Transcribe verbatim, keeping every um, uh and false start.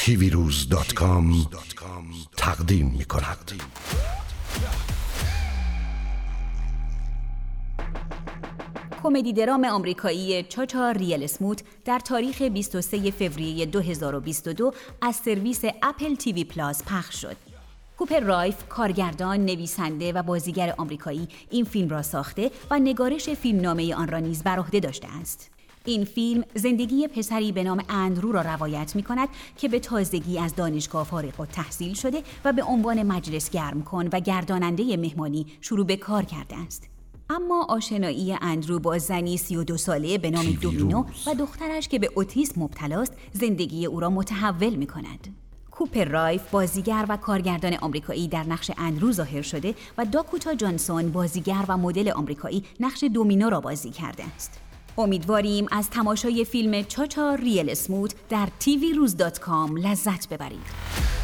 تیوی روز دات کام تقدیم می کند. کمدی درام آمریکایی چاچا ریل اسموت در تاریخ بیست و سوم فوریه دو هزار و بیست و دو از سرویس اپل تیوی پلاس پخش شد. کوپر رایف، کارگردان، نویسنده و بازیگر آمریکایی، این فیلم را ساخته و نگارش فیلمنامه آن را نیز بر عهده داشته است. این فیلم زندگی پسری به نام اندرو را روایت می کند که به تازگی از دانشگاه فارغ التحصیل شده و به عنوان مجلس گرم کن و گرداننده مهمانی شروع به کار کرده است. اما آشنایی اندرو با زنی سی و دو ساله به نام دومینو و دخترش که به اوتیسم مبتلاست زندگی او را متحول می کند. کوپر رایف، بازیگر و کارگردان آمریکایی، در نقش اندرو ظاهر شده و داکوتا جانسون، بازیگر و مدل آمریکایی، نقش دومینو را بازی کرده است. امیدواریم از تماشای فیلم چاچا ریل اسموت در تیوی روز دات کام لذت ببرید.